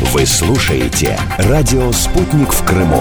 Вы слушаете «Радио Спутник» в Крыму.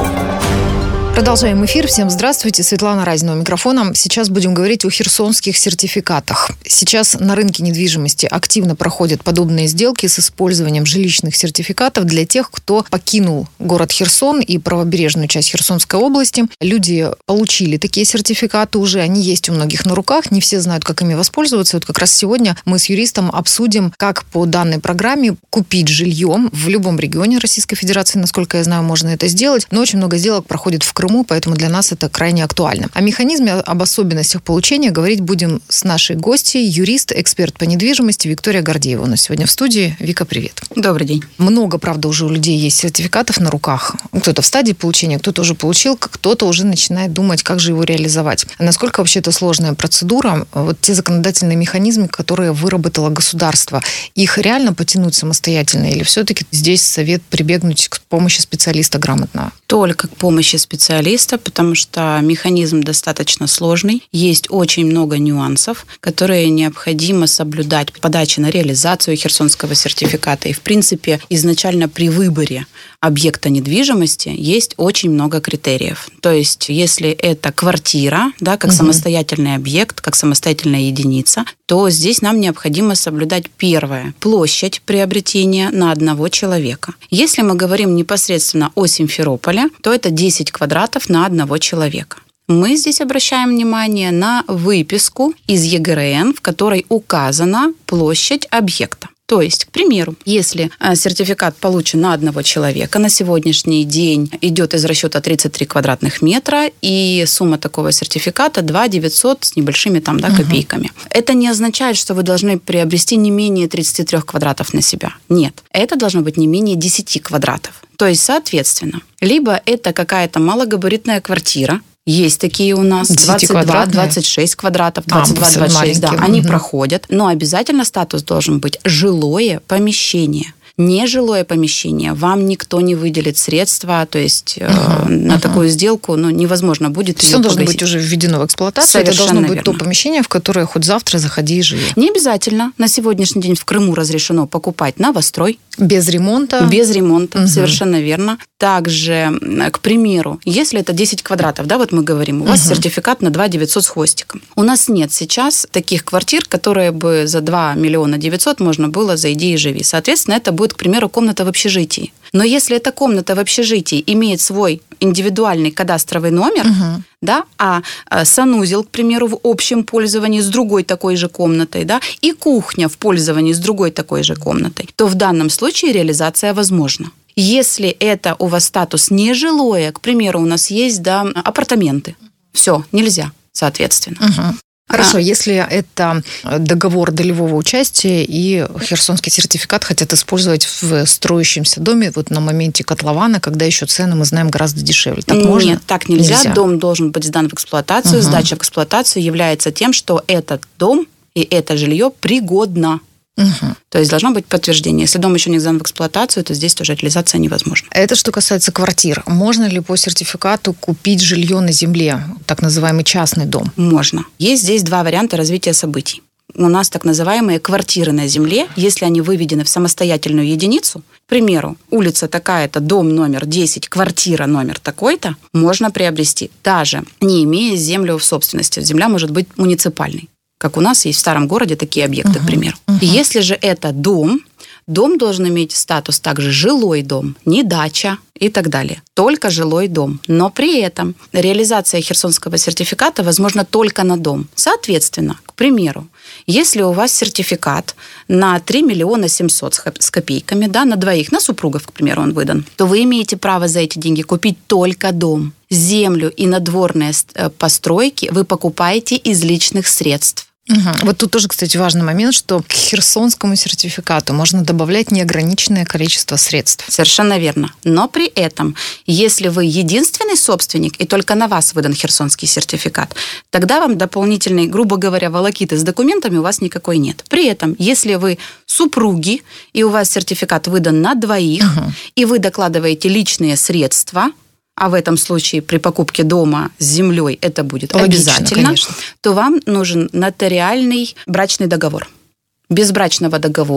Продолжаем эфир. Всем здравствуйте. Светлана Разина у микрофона. Сейчас будем говорить о херсонских сертификатах. Сейчас на рынке недвижимости активно проходят подобные сделки с использованием жилищных сертификатов для тех, кто покинул город Херсон и правобережную часть Херсонской области. Люди получили такие сертификаты уже, они есть у многих на руках, не все знают, как ими воспользоваться. Вот как раз сегодня мы с юристом обсудим, как по данной программе купить жилье в любом регионе Российской Федерации. Насколько я знаю, можно это сделать, но очень много сделок проходит в Крыму, поэтому для нас это крайне актуально. О механизме, об особенностях получения говорить будем с нашей гостьей, юрист, эксперт по недвижимости Виктория Гордеева. У нас сегодня в студии. Вика, привет. Добрый день. Много, правда, уже у людей есть сертификатов на руках. Кто-то в стадии получения, кто-то уже получил, кто-то уже начинает думать, как же его реализовать. Насколько вообще это сложная процедура? Вот те законодательные механизмы, которые выработало государство, их реально потянуть самостоятельно или все-таки здесь совет прибегнуть к помощи специалиста грамотного? Только к помощи специалиста, потому что механизм достаточно сложный. Есть очень много нюансов, которые необходимо соблюдать при подаче на реализацию херсонского сертификата. И, в принципе, изначально при выборе объекта недвижимости есть очень много критериев. То есть, если это квартира, да, как самостоятельный объект, как самостоятельная единица, то здесь нам необходимо соблюдать первое – площадь приобретения на одного человека. Если мы говорим непосредственно о Симферополе, то это 10 квадратов на одного человека. Мы здесь обращаем внимание на выписку из ЕГРН, в которой указана площадь объекта. То есть, к примеру, если сертификат получен на одного человека, на сегодняшний день идет из расчета 33 квадратных метра, и сумма такого сертификата 2 900 с небольшими копейками. Это не означает, что вы должны приобрести не менее 33 квадратов на себя. Нет, это должно быть не менее 10 квадратов. То есть, соответственно, либо это какая-то малогабаритная квартира, есть такие у нас, 22, 26 квадратов, 22, 26, да, они проходят, но обязательно статус должен быть жилое помещение. Нежилое помещение, вам никто не выделит средства, то есть на такую сделку невозможно будет ее погасить. Все должно быть уже введено в эксплуатацию. Совершенно это должно быть верно. то помещение, в которое хоть завтра заходи и живи. Не обязательно. На сегодняшний день в Крыму разрешено покупать новострой. Без ремонта? Без ремонта, совершенно верно. Также, к примеру, если это 10 квадратов, да, вот мы говорим, у вас сертификат на 2 900 с хвостиком. У нас нет сейчас таких квартир, которые бы за 2 900 000 можно было «зайди и живи». Соответственно, это будет, к примеру, комната в общежитии. Но если эта комната в общежитии имеет свой индивидуальный кадастровый номер, да, а санузел, к примеру, в общем пользовании с другой такой же комнатой, да, и кухня в пользовании с другой такой же комнатой, то в данном случае реализация возможна. Если это у вас статус нежилое, к примеру, у нас есть, да, апартаменты, все, нельзя, соответственно. Хорошо, если это договор долевого участия и херсонский сертификат хотят использовать в строящемся доме вот на моменте котлована, когда еще цены, мы знаем, гораздо дешевле. Так можно? Нет, так нельзя. Дом должен быть сдан в эксплуатацию. Сдача в эксплуатацию является тем, что этот дом и это жилье пригодно. То есть должно быть подтверждение. Если дом еще не сдан в эксплуатацию, то здесь тоже реализация невозможна. Это что касается квартир. Можно ли по сертификату купить жилье на земле, так называемый частный дом? Можно. Есть здесь два варианта развития событий. У нас так называемые квартиры на земле, если они выведены в самостоятельную единицу, к примеру, улица такая-то, дом номер 10, квартира номер такой-то, можно приобрести, даже не имея землю в собственности. Земля может быть муниципальной. Как у нас есть в старом городе такие объекты, к примеру. Если же это дом должен иметь статус также жилой дом, не дача и так далее. Только жилой дом. Но при этом реализация херсонского сертификата возможна только на дом. Соответственно, к примеру, если у вас сертификат на 3 700 000 с копейками, да, на двоих, на супругов, к примеру, он выдан, то вы имеете право за эти деньги купить только дом. Землю и надворные постройки вы покупаете из личных средств. Вот тут тоже, кстати, важный момент, что к херсонскому сертификату можно добавлять неограниченное количество средств. Совершенно верно. Но при этом, если вы единственный собственник и только на вас выдан херсонский сертификат, тогда вам дополнительной, грубо говоря, волокиты с документами у вас никакой нет. При этом, если вы супруги и у вас сертификат выдан на двоих, и вы докладываете личные средства, а в этом случае при покупке дома с землей это будет логично, обязательно, конечно, то вам нужен нотариальный брачный договор. Без брачного договора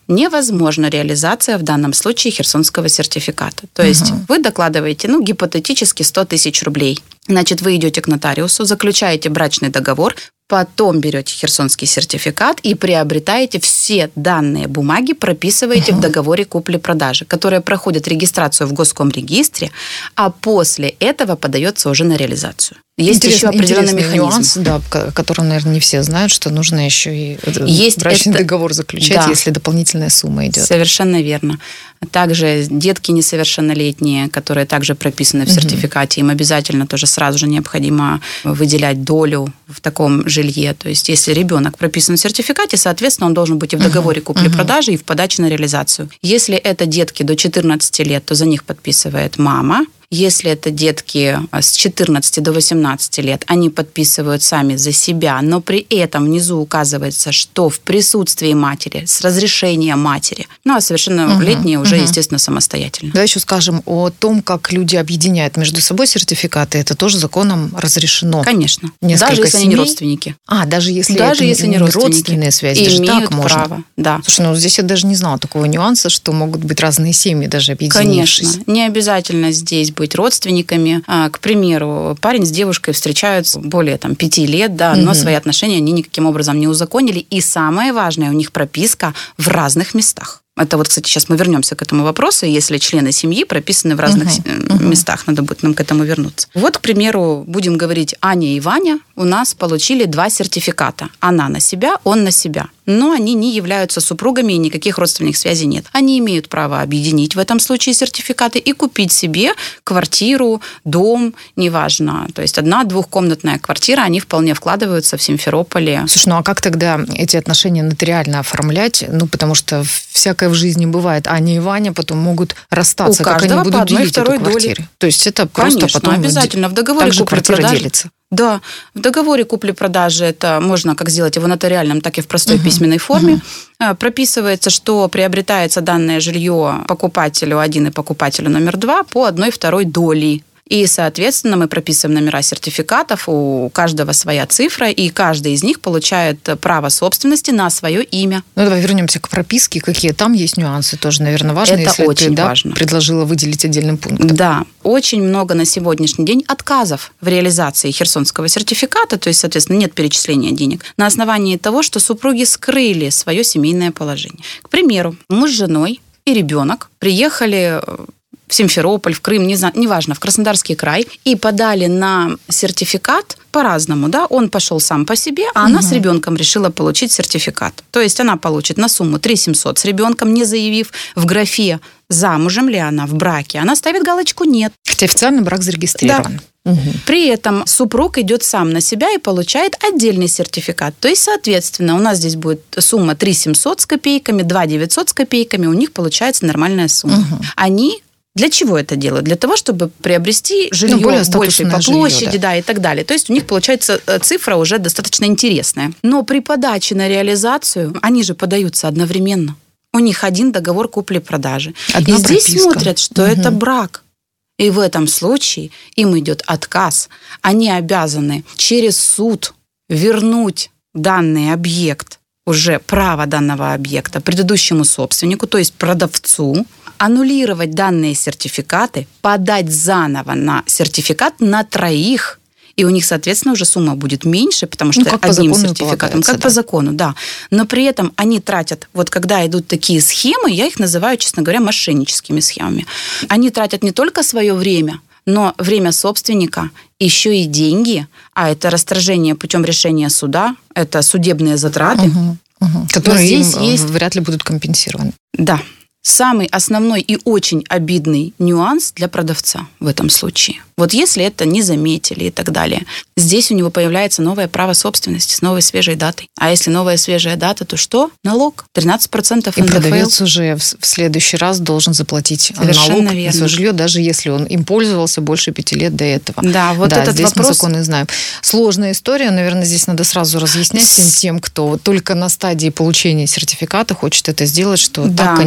невозможна реализация в данном случае херсонского сертификата. То есть вы докладываете, гипотетически 100 тысяч рублей. Значит, вы идете к нотариусу, заключаете брачный договор, потом берете херсонский сертификат и приобретаете все данные бумаги, прописываете в договоре купли-продажи, которые проходят регистрацию в Госкомрегистре, а после этого подается уже на реализацию. Есть еще определенный механизм. Нюанс, да, о котором, наверное, не все знают, что нужно еще и брачный договор заключать, если дополнительная сумма идет. Совершенно верно. Также детки несовершеннолетние, которые также прописаны в сертификате, им обязательно тоже сразу же необходимо выделять долю в таком жилье. То есть, если ребенок прописан в сертификате, соответственно, он должен быть и в договоре купли-продажи, и в подаче на реализацию. Если это детки до 14 лет, то за них подписывает мама. Если это детки с 14 до 18 лет, они подписывают сами за себя, но при этом внизу указывается, что в присутствии матери, с разрешения матери, а совершеннолетние уже, естественно, самостоятельно. Давай еще скажем о том, как люди объединяют между собой сертификаты. Это тоже законом разрешено. Конечно. Несколько даже если семей. они не родственники. Даже если не родственные связи. Имеют даже так можно. право. Да. Слушай, здесь я даже не знала такого нюанса, что могут быть разные семьи даже объединившись. Конечно. Не обязательно здесь быть родственниками. К примеру, парень с девушкой встречаются более 5 лет, но свои отношения они никаким образом не узаконили. И самое важное, у них прописка в разных местах. Это кстати, сейчас мы вернемся к этому вопросу, если члены семьи прописаны в разных местах, надо будет нам к этому вернуться. К примеру, будем говорить, Аня и Ваня у нас получили 2 сертификата. Она на себя, он на себя. Но они не являются супругами и никаких родственных связей нет. Они имеют право объединить в этом случае сертификаты и купить себе квартиру, дом, неважно. То есть 1-2-комнатная квартира, они вполне вкладываются в Симферополе. Слушай, а как тогда эти отношения нотариально оформлять? Потому что всякое в жизни бывает. Аня и Ваня потом могут расстаться. Как они будут делить эту квартиру? То есть это просто потом обязательно в договоре квартира делится. Да, в договоре купли-продажи это можно как сделать его нотариальном, так и в простой письменной форме. Прописывается, что приобретается данное жилье покупателю 1 и покупателю номер 2 по 1/2 доли. И, соответственно, мы прописываем номера сертификатов, у каждого своя цифра, и каждый из них получает право собственности на свое имя. Давай вернемся к прописке. Какие там есть нюансы? Тоже, наверное, важно, это если очень ты важно. Предложила выделить отдельным пунктом. Да, очень много на сегодняшний день отказов в реализации херсонского сертификата, то есть, соответственно, нет перечисления денег, на основании того, что супруги скрыли свое семейное положение. К примеру, муж с женой и ребенок приехали в Симферополь, в Крым, неважно, в Краснодарский край, и подали на сертификат по-разному, Он пошел сам по себе, а она с ребенком решила получить сертификат. То есть она получит на сумму 3 700 с ребенком, не заявив в графе, замужем ли она, в браке. Она ставит галочку «нет». Хотя официально брак зарегистрирован. Да. При этом супруг идет сам на себя и получает отдельный сертификат. То есть, соответственно, у нас здесь будет сумма 3 700 с копейками, 2 900 с копейками, у них получается нормальная сумма. Они для чего это делают? Для того, чтобы приобрести жилье большей по площади, и так далее. То есть у них получается цифра уже достаточно интересная. Но при подаче на реализацию они же подаются одновременно. У них один договор купли-продажи. И здесь смотрят, что это брак. И в этом случае им идет отказ. Они обязаны через суд вернуть данный объект, уже право данного объекта предыдущему собственнику, то есть продавцу, аннулировать данные сертификаты, подать заново на сертификат на 3, и у них, соответственно, уже сумма будет меньше, потому что одним сертификатом, как по закону, да. Но при этом они тратят, когда идут такие схемы, я их называю, честно говоря, мошенническими схемами. Они тратят не только свое время, но время собственника, еще и деньги, а это расторжение путем решения суда, это судебные затраты. Которые им вряд ли будут компенсированы. Да. Самый основной и очень обидный нюанс для продавца в этом случае. Если это не заметили и так далее, здесь у него появляется новое право собственности с новой свежей датой. А если новая свежая дата, то что? Налог. 13% НДФЛ. И продавец уже в следующий раз должен заплатить налог на свое жилье, даже если он им пользовался больше 5 лет до этого. Да, этот здесь вопрос... мы законы знаем. Сложная история. Наверное, здесь надо сразу разъяснять всем тем, кто только на стадии получения сертификата хочет это сделать, что так, конечно, система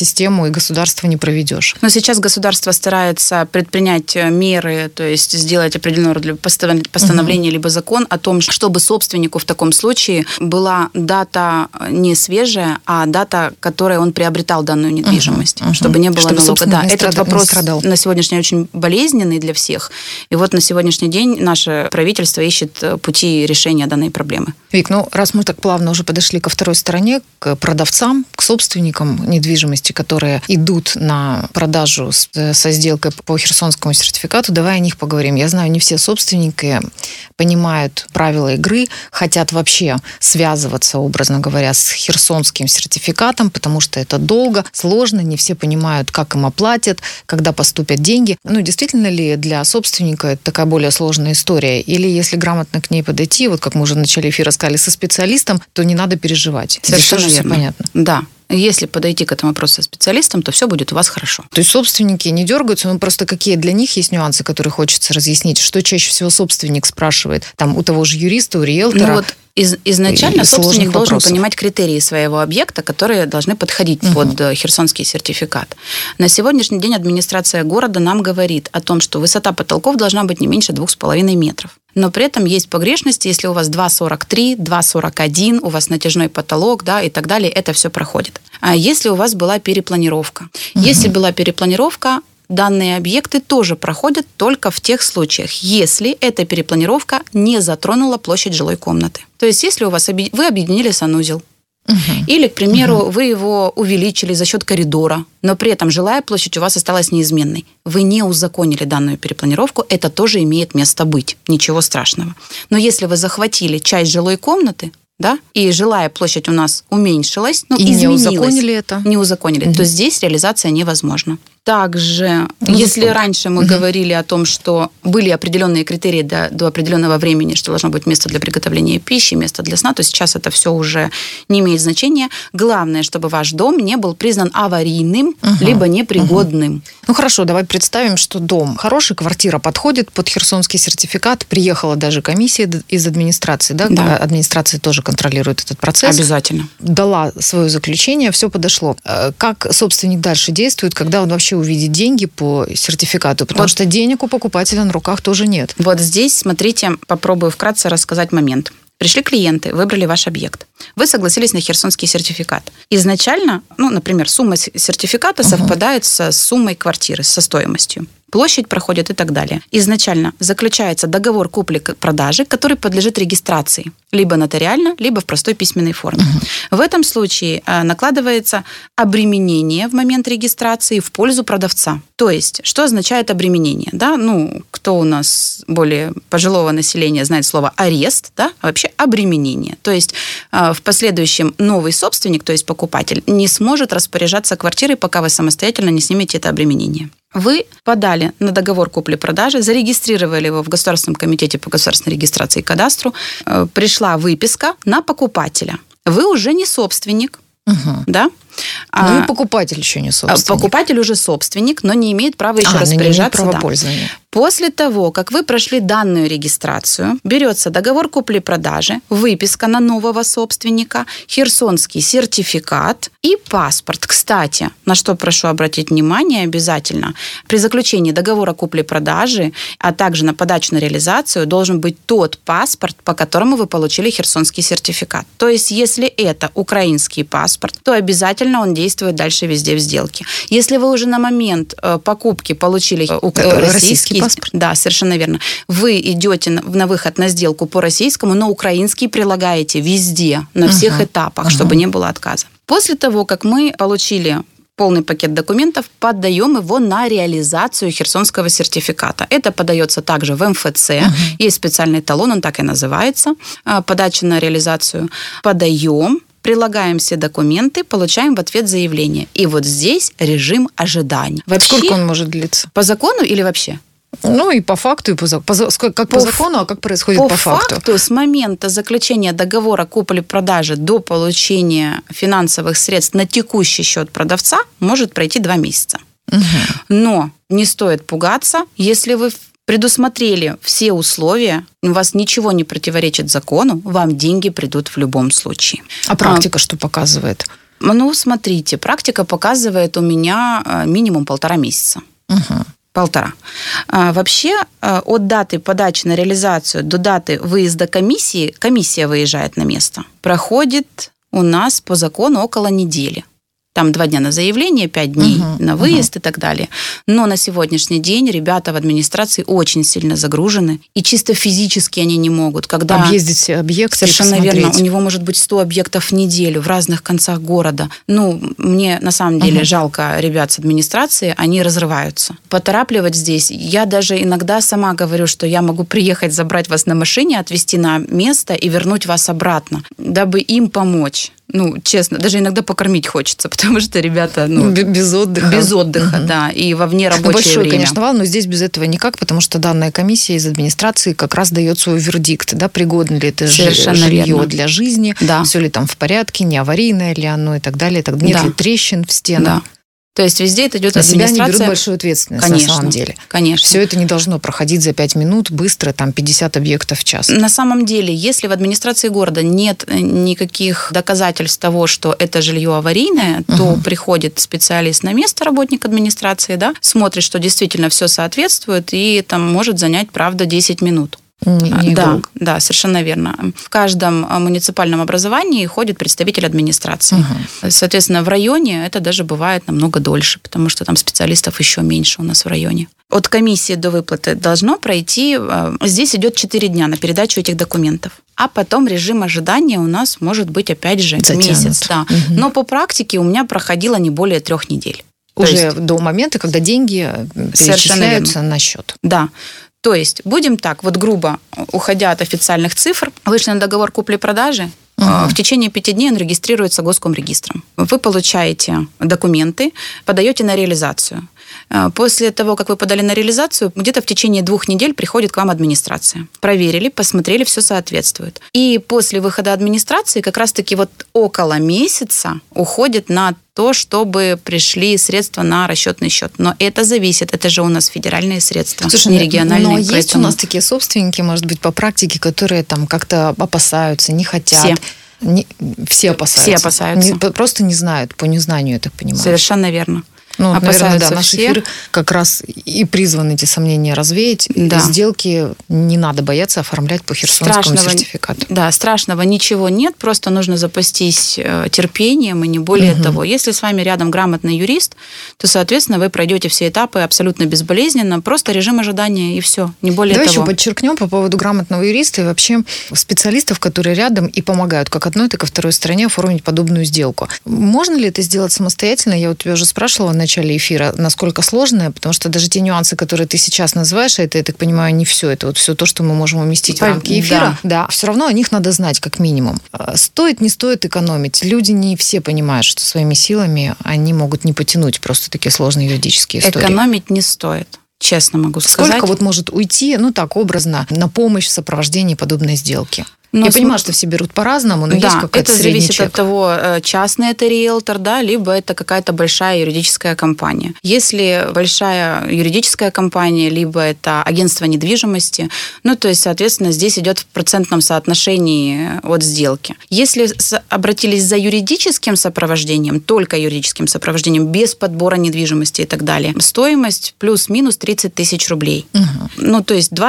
систему и государство не проведешь. Но сейчас государство старается предпринять меры, то есть сделать определенное постановление либо закон о том, чтобы собственнику в таком случае была дата не свежая, а дата, которой он приобретал данную недвижимость, чтобы не было налога. Да, этот вопрос на сегодняшний день очень болезненный для всех. И вот на сегодняшний день наше правительство ищет пути решения данной проблемы. Вик, раз мы так плавно уже подошли ко второй стороне, к продавцам, к собственникам недвижимости, которые идут на продажу со сделкой по Херсонскому сертификату, давай о них поговорим. Я знаю, не все собственники понимают правила игры, хотят вообще связываться, образно говоря, с Херсонским сертификатом, потому что это долго, сложно, не все понимают, как им оплатят, когда поступят деньги. Действительно ли для собственника это такая более сложная история? Или если грамотно к ней подойти, вот как мы уже в начале эфира сказали, со специалистом, то не надо переживать. Совершенно верно. Все понятно. Да. Если подойти к этому вопросу со специалистом, то все будет у вас хорошо. То есть собственники не дергаются, просто какие для них есть нюансы, которые хочется разъяснить? Что чаще всего собственник спрашивает? Там у того же юриста, у риэлтора? Изначально собственник должен понимать критерии своего объекта, которые должны подходить под Херсонский сертификат. На сегодняшний день администрация города нам говорит о том, что высота потолков должна быть не меньше 2,5 метров. Но при этом есть погрешности, если у вас 2,43, 2,41, у вас натяжной потолок, и так далее, это все проходит. А если у вас была перепланировка? Если была перепланировка, данные объекты тоже проходят только в тех случаях, если эта перепланировка не затронула площадь жилой комнаты. То есть, если у вас вы объединили санузел, или, к примеру, вы его увеличили за счет коридора, но при этом жилая площадь у вас осталась неизменной. Вы не узаконили данную перепланировку, это тоже имеет место быть. Ничего страшного. Но если вы захватили часть жилой комнаты, и жилая площадь у нас уменьшилась, изменилась, не узаконили, то здесь реализация невозможна. Также, если раньше мы говорили о том, что были определенные критерии до определенного времени, что должно быть место для приготовления пищи, место для сна, то сейчас это все уже не имеет значения. Главное, чтобы ваш дом не был признан аварийным, либо непригодным. Хорошо, давай представим, что дом хороший, квартира подходит под Херсонский сертификат, приехала даже комиссия из администрации, да? Администрация тоже контролирует этот процесс. Обязательно. Дала свое заключение, все подошло. Как собственник дальше действует, когда он вообще увидеть деньги по сертификату, потому что денег у покупателя на руках тоже нет. Вот здесь, смотрите, попробую вкратце рассказать момент. Пришли клиенты, выбрали ваш объект. Вы согласились на Херсонский сертификат. Изначально, например, сумма сертификата совпадает со суммой квартиры, со стоимостью. Площадь проходит и так далее. Изначально заключается договор купли-продажи, который подлежит регистрации. Либо нотариально, либо в простой письменной форме. В этом случае накладывается обременение в момент регистрации в пользу продавца. То есть, что означает обременение? Кто у нас более пожилого населения знает слово арест, а вообще обременение. То есть, в последующем новый собственник, то есть покупатель, не сможет распоряжаться квартирой, пока вы самостоятельно не снимете это обременение. Вы подали на договор купли-продажи, зарегистрировали его в Государственном комитете по государственной регистрации и кадастру, пришла выписка на покупателя. Вы уже не собственник, да? И покупатель еще не собственник. Покупатель уже собственник, но не имеет права еще распоряжаться. Не имеет права пользования. После того, как вы прошли данную регистрацию, берется договор купли-продажи, выписка на нового собственника, Херсонский сертификат и паспорт. Кстати, на что прошу обратить внимание обязательно, при заключении договора купли-продажи, а также на подачу на реализацию должен быть тот паспорт, по которому вы получили Херсонский сертификат. То есть, если это украинский паспорт, то обязательно он действует дальше везде в сделке. Если вы уже на момент покупки получили российский паспорт, да, совершенно верно, вы идете на выход на сделку по российскому, но украинский прилагаете везде, на всех этапах, чтобы не было отказа. После того, как мы получили полный пакет документов, подаем его на реализацию Херсонского сертификата. Это подается также в МФЦ. Есть специальный талон, он так и называется. Подача на реализацию. Подаем, прилагаем все документы, получаем в ответ заявление. И вот здесь режим ожидания. Вообще, сколько он может длиться? По закону или вообще? И по факту, и по закону, а как происходит по факту? По факту, с момента заключения договора купли-продажи до получения финансовых средств на текущий счет продавца может пройти 2 месяца. Но не стоит пугаться, если вы предусмотрели все условия, у вас ничего не противоречит закону, вам деньги придут в любом случае. А практика что показывает? Ну, смотрите, практика показывает у меня минимум 1,5 месяца. Угу. 1,5. Вообще, от даты подачи на реализацию до даты выезда комиссии, комиссия выезжает на место, проходит у нас по закону около недели. Там 2 дня на заявление, 5 дней на выезд и так далее. Но на сегодняшний день ребята в администрации очень сильно загружены, и чисто физически они не могут. Когда объездить все объекты. Совершенно верно. У него может быть 100 объектов в неделю в разных концах города. Ну, мне на самом деле жалко ребят с администрации, они разрываются. Поторапливать здесь, я даже иногда сама говорю, что я могу приехать, забрать вас на машине, отвезти на место и вернуть вас обратно, дабы им помочь. Ну, честно, даже иногда покормить хочется, потому что ребята... без отдыха. Без отдыха, да, и во внерабочее Большой, время. конечно, вал, но здесь без этого никак, потому что данная комиссия из администрации как раз дает свой вердикт, да, пригодно ли это жилье для жизни, все ли там в порядке, не аварийное ли оно и так далее, нет ли трещин в стенах. Да. То есть везде это идет администрация. Себя они берут большую ответственность, конечно, на самом деле. Конечно. Все это не должно проходить за 5 минут быстро, там 50 объектов в час. На самом деле, если в администрации города нет никаких доказательств того, что это жилье аварийное, то приходит специалист на место, работник администрации, да, смотрит, что действительно все соответствует, и там может занять, правда, 10 минут. Да, совершенно верно. В каждом муниципальном образовании ходит представитель администрации. Соответственно, в районе это даже бывает намного дольше, потому что там специалистов еще меньше у нас в районе. От комиссии до выплаты должно пройти, здесь идет 4 дня на передачу этих документов. А потом режим ожидания у нас может быть, опять же, месяц. Да. Но по практике у меня проходило не более 3 недель. Уже до момента, когда деньги перечисляются на счет. Да. То есть, будем так, вот грубо, уходя от официальных цифр, вышли на договор купли-продажи, в течение 5 дней он регистрируется Госкомрегистром. Вы получаете документы, подаете на реализацию. После того, как вы подали на реализацию, где-то в течение 2 недель приходит к вам администрация. Проверили, посмотрели, все соответствует. И после выхода администрации как раз-таки вот около месяца уходит на то, чтобы пришли средства на расчетный счет. Но это зависит, это же у нас федеральные средства, не региональные. Но есть у нас такие собственники, может быть, по практике, которые там как-то опасаются, не хотят. Все опасаются. Все опасаются. Просто не знают, по незнанию, я так понимаю. Совершенно верно. Ну, наверное, да, наш эфир как раз и призван эти сомнения развеять. Да. Сделки не надо бояться оформлять по Херсонскому сертификату. Да, страшного ничего нет, просто нужно запастись терпением и не более того. Если с вами рядом грамотный юрист, то, соответственно, вы пройдете все этапы абсолютно безболезненно, просто режим ожидания и все, не более того. Давай еще подчеркнем по поводу грамотного юриста и вообще специалистов, которые рядом и помогают как одной, так и второй стороне оформить подобную сделку. Можно ли это сделать самостоятельно? Я вот тебя уже спрашивала в начале эфира, насколько сложное, потому что даже те нюансы, которые ты сейчас называешь, это, я так понимаю, не все. Это вот все то, что мы можем уместить в рамки эфира. Да. Все равно о них надо знать, как минимум. Стоит, не стоит экономить. Люди не все понимают, что своими силами они могут не потянуть просто такие сложные юридические истории. Экономить не стоит. Честно могу сказать. Сколько вот может уйти, ну так, образно, на помощь в сопровождении подобной сделки? Я понимаю, что все берут по-разному, но есть какой-то средний чек. Это зависит от того, частный это риэлтор, да, либо это какая-то большая юридическая компания. Если большая юридическая компания, либо это агентство недвижимости, ну, то есть, соответственно, здесь идет в процентном соотношении от сделки. Если обратились за юридическим сопровождением, только юридическим сопровождением, без подбора недвижимости и так далее, стоимость плюс-минус 30 тысяч рублей. Ну, то есть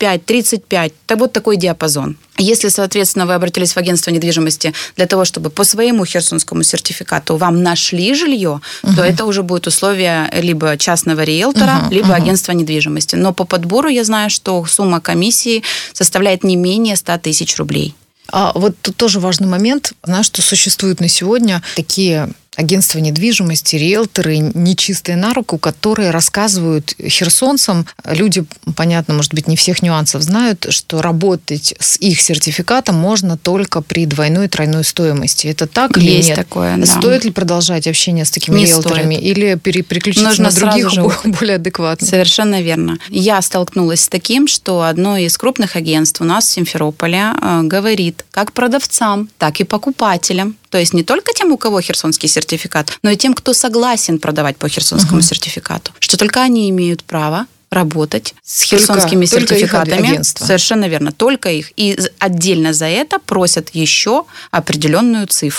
25-35, вот такой диапазон. Если, соответственно, вы обратились в агентство недвижимости для того, чтобы по своему херсонскому сертификату вам нашли жилье, то это уже будет условие либо частного риэлтора, либо агентства недвижимости. Но по подбору я знаю, что сумма комиссии составляет не менее 100 тысяч рублей. А вот тут тоже важный момент. Знаешь, что существуют на сегодня такие агентства недвижимости, риэлторы, нечистые на руку, которые рассказывают херсонцам, люди, понятно, может быть, не всех нюансов знают, что работать с их сертификатом можно только при двойной и тройной стоимости. Это так или есть нет? Такое, да. Стоит ли продолжать общение с такими риэлторами? Или переключиться нужно на других, более адекватных? Совершенно верно. Я столкнулась с таким, что одно из крупных агентств у нас в Симферополе говорит как продавцам, так и покупателям, то есть не только тем, у кого херсонский сертификат, но и тем, кто согласен продавать по херсонскому сертификату, что только они имеют право работать с херсонскими сертификатами. Совершенно верно, только их. И отдельно за это просят еще определенную цифру.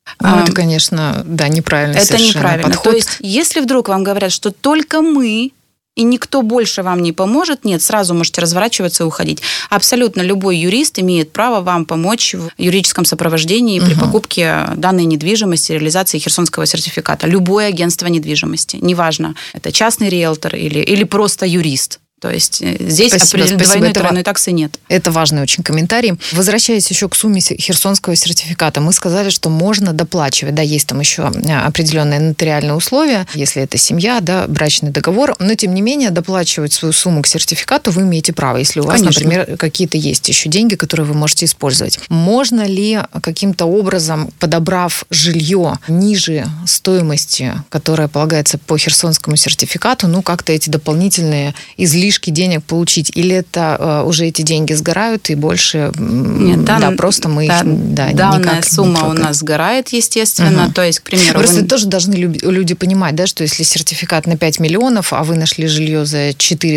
Это, конечно, да, неправильно Это совершенно неправильно. подход. То есть, если вдруг вам говорят, что только мы и никто больше вам не поможет, нет, сразу можете разворачиваться и уходить. Абсолютно любой юрист имеет право вам помочь в юридическом сопровождении при покупке данной недвижимости, реализации херсонского сертификата. Любое агентство недвижимости, неважно, это частный риэлтор или просто юрист. То есть здесь двойной тройной таксы нет. Это важный очень комментарий. Возвращаясь еще к сумме херсонского сертификата, мы сказали, что можно доплачивать. Да, есть там еще определенные нотариальные условия, если это семья, да, брачный договор. Но, тем не менее, доплачивать свою сумму к сертификату вы имеете право, если у вас, например, какие-то есть еще деньги, которые вы можете использовать. Можно ли каким-то образом, подобрав жилье ниже стоимости, которая полагается по херсонскому сертификату, как-то эти дополнительные излишки денег получить? Или это уже эти деньги сгорают и больше... Нет, просто мы их данная сумма у нас сгорает, естественно. То есть, к примеру... Просто тоже должны люди понимать, да, что если сертификат на 5 миллионов, а вы нашли жилье за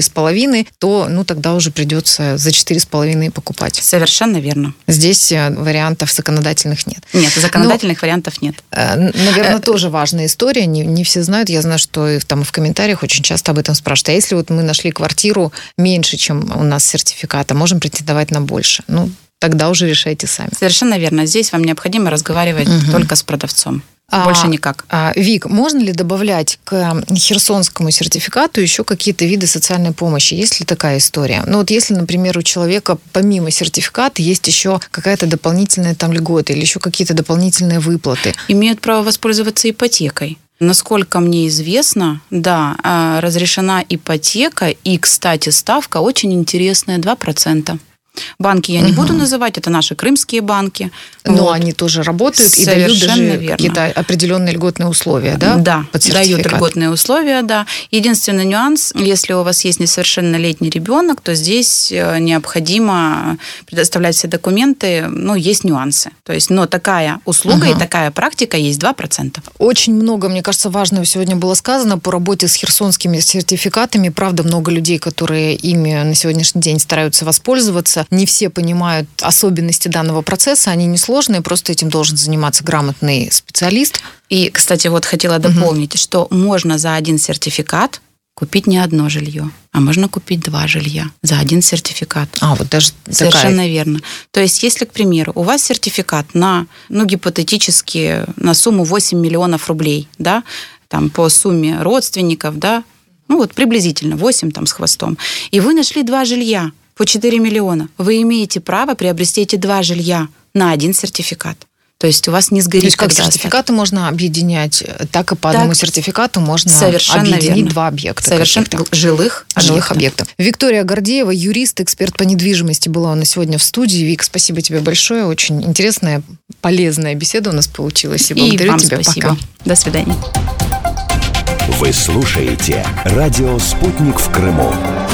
4,5, то тогда уже придется за 4,5 покупать. Совершенно верно. Здесь вариантов законодательных нет. Нет, законодательных вариантов нет. Наверное, тоже важная история. Не все знают. Я знаю, что там в комментариях очень часто об этом спрашивают. А если мы нашли квартиру меньше, чем у нас сертификата, можем претендовать на больше? Тогда уже решайте сами. Совершенно верно. Здесь вам необходимо разговаривать только с продавцом. Больше никак. Вик, можно ли добавлять к херсонскому сертификату еще какие-то виды социальной помощи? Есть ли такая история? Если, например, у человека помимо сертификата есть еще какая-то дополнительная там льгота или еще какие-то дополнительные выплаты? Имеют право воспользоваться ипотекой. Насколько мне известно, да, разрешена ипотека, и, кстати, ставка очень интересная, 2%. Банки я не буду называть, это наши крымские банки. Но они тоже работают и дают даже какие-то определенные льготные условия, да? Да, дают льготные условия, да. Единственный нюанс, если у вас есть несовершеннолетний ребенок, то здесь необходимо предоставлять все документы, есть нюансы. То есть, но такая услуга и такая практика есть 2%. Очень много, мне кажется, важного сегодня было сказано по работе с херсонскими сертификатами. Правда, много людей, которые ими на сегодняшний день стараются воспользоваться. Не все понимают особенности данного процесса, они несложные, просто этим должен заниматься грамотный специалист. И, кстати, хотела дополнить, что можно за один сертификат купить не одно жилье, а можно купить 2 жилья за один сертификат. Даже Совершенно верно. То есть, если, к примеру, у вас сертификат на, гипотетически, на сумму 8 миллионов рублей, да, там по сумме родственников, да, приблизительно 8 там с хвостом, и вы нашли 2 жилья по 4 миллиона, вы имеете право приобрести эти 2 жилья на один сертификат. То есть у вас не сгорит. То есть как сертификаты можно объединять, так и по одному сертификату можно объединить 2 объекта. Совершенно жилых объектов. Виктория Гордеева, юрист, эксперт по недвижимости, была у нас сегодня в студии. Вик, спасибо тебе большое. Очень интересная, полезная беседа у нас получилась. И благодарю вам тебя. Спасибо. Пока. До свидания. Вы слушаете «Радио Спутник в Крыму».